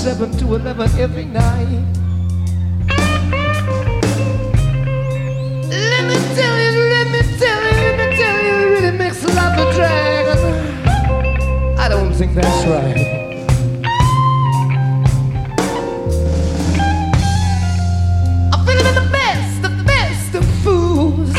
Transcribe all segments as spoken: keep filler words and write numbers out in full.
seven to eleven every night. Let me tell you, let me tell you, let me tell you, it really makes life a drag. I don't think that's right. I'm feeling the best, the best of fools.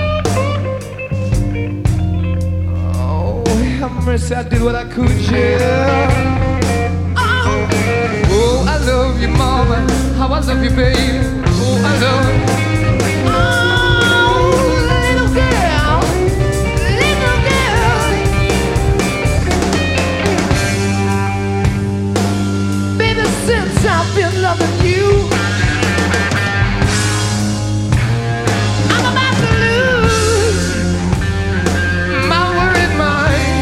Oh, have mercy, I did what I could, yeah. Oh, oh, I love you, mama. How I love you, baby. Oh, I love you. Since I've been loving you, I'm about to lose my worried mind.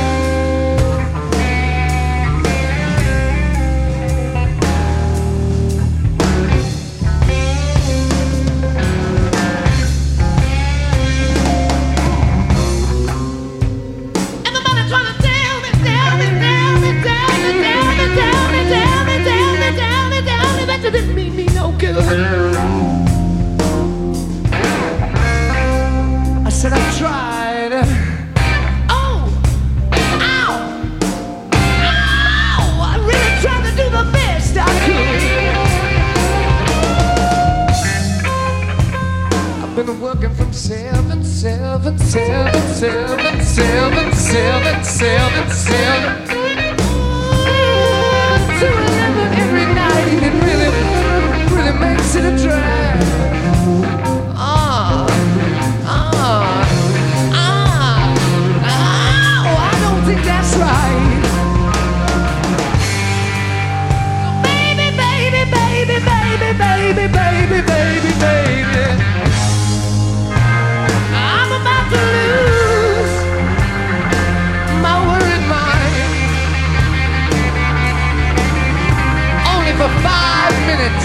Everybody trying to tell me, tell me, tell me, tell me, tell me, tell me, tell me, tell me. That didn't mean me no good. I said I tried. Oh, ow, ow! I really tried to do the best I could. I've been working from seven, seven, seven, seven, seven, seven, seven, seven to eleven every night. It really, really makes it a drag. Ah, ah, ah, oh, I don't think that's right. Baby, baby, baby, baby, baby, baby, baby, baby. I'm about to lose my worried mind. Only for five minutes.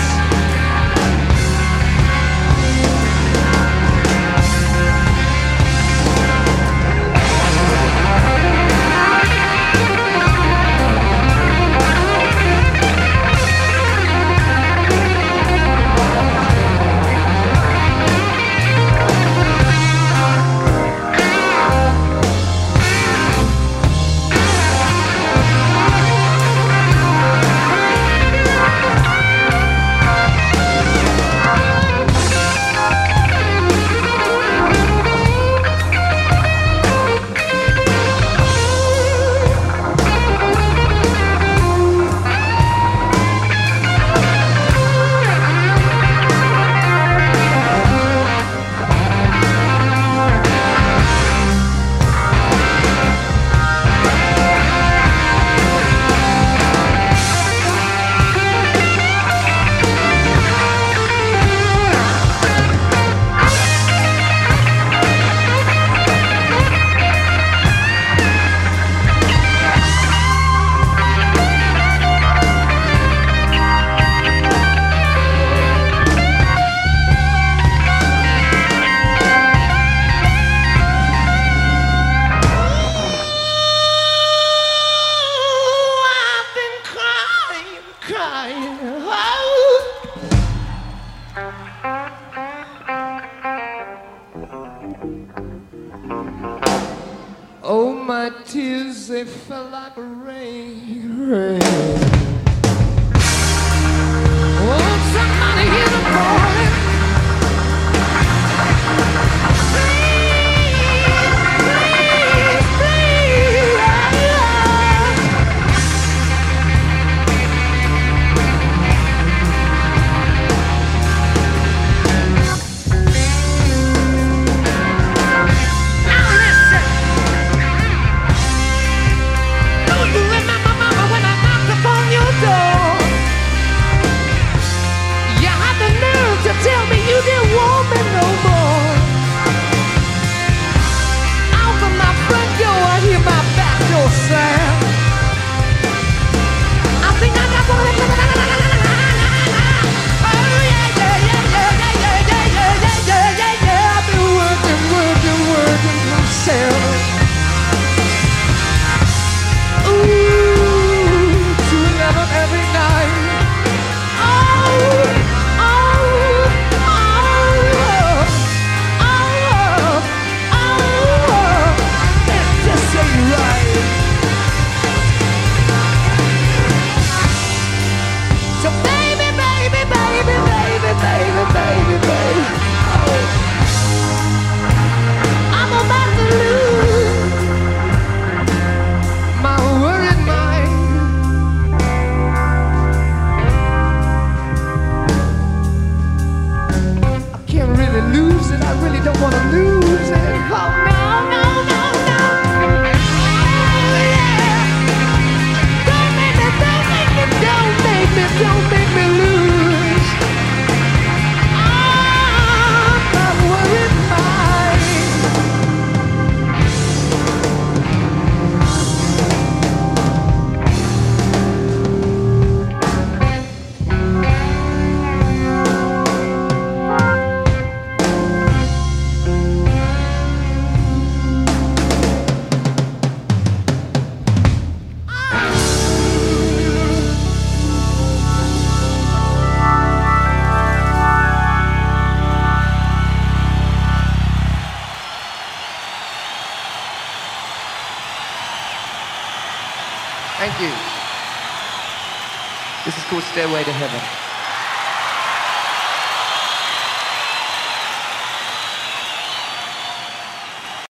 Oh, my tears, they fell like rain, rain. Oh, somebody hear the boy. Remember, mama, when I knocked upon your don't wanna lose it. Oh no, no, no, no. Oh yeah. Don't make me, don't make me, don't make me, don't make me lose. I'm not worried mind. Thank you. This is called Stairway to Heaven.